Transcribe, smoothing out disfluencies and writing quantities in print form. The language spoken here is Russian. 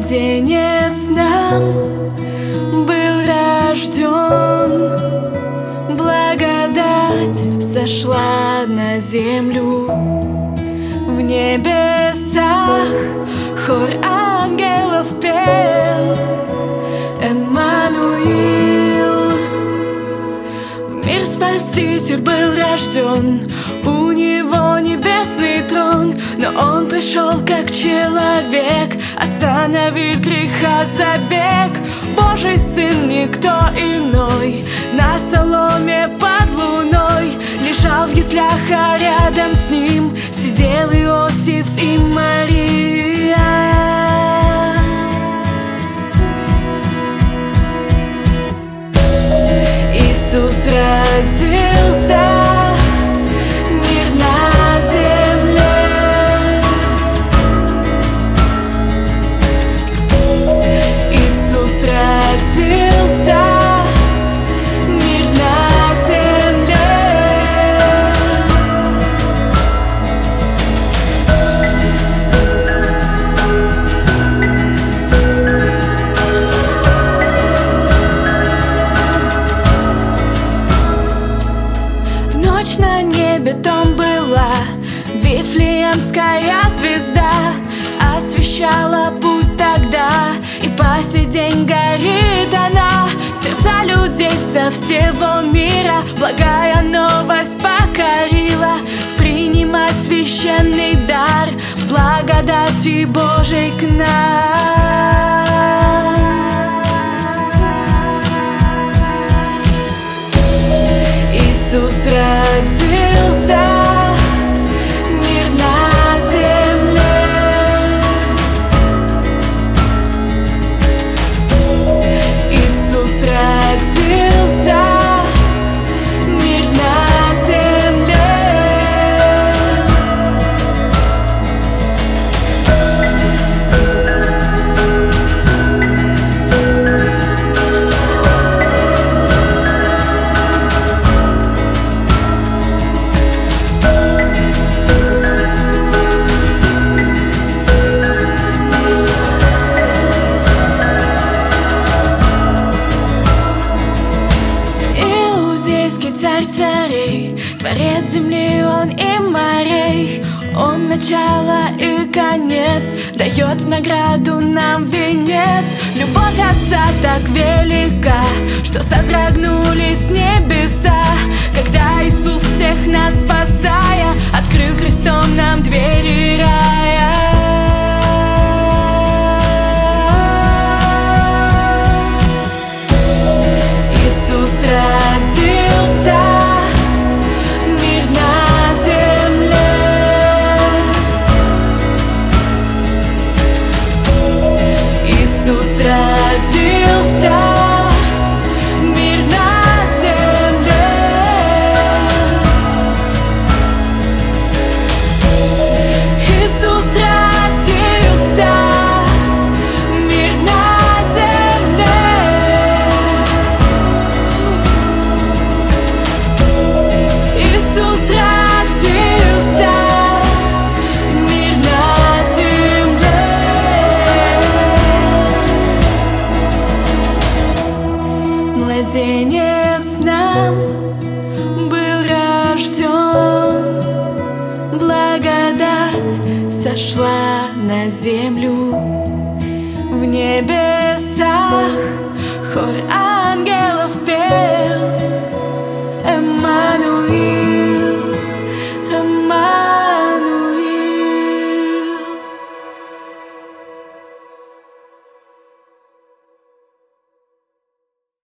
Младенец нам был рожден, благодать сошла на землю. В небесах хор ангелов пел Эммануил. В мир Спаситель был рожден, у него небесный трон, но он пришел как человек остановить греха забег. Божий сын, никто иной, на соломе под луной лежал в яслях, а рядом с ним сидел Иосиф и Мария. Иисус родился, мир на земле. Иисус родился, мир на земле. В ночь на небе там была Вифлеемская звезда, освещала путь тогда, и по сей день горит она. Сердца людей со всего мира благая новость покорила. Принимай священный дар благодати Божией к нам. Иисус родился, мир на земле. Иисус родился, мир на земле. Царь царей, творец земли он и морей. Он начало и конец, дает в награду нам венец. Любовь Отца так велика, что содрогнулись небеса, когда Иисус всех нас спасая открыл крестом нам двери рая. Иисус родился, мир на земле. Иисус родился, мир на земле. Иисус родился, мир на земле. Иисус родился, мир на земле. Младенец нам был рожден, благодать сошла на землю. В небесах хор ангелов пел Эммануил.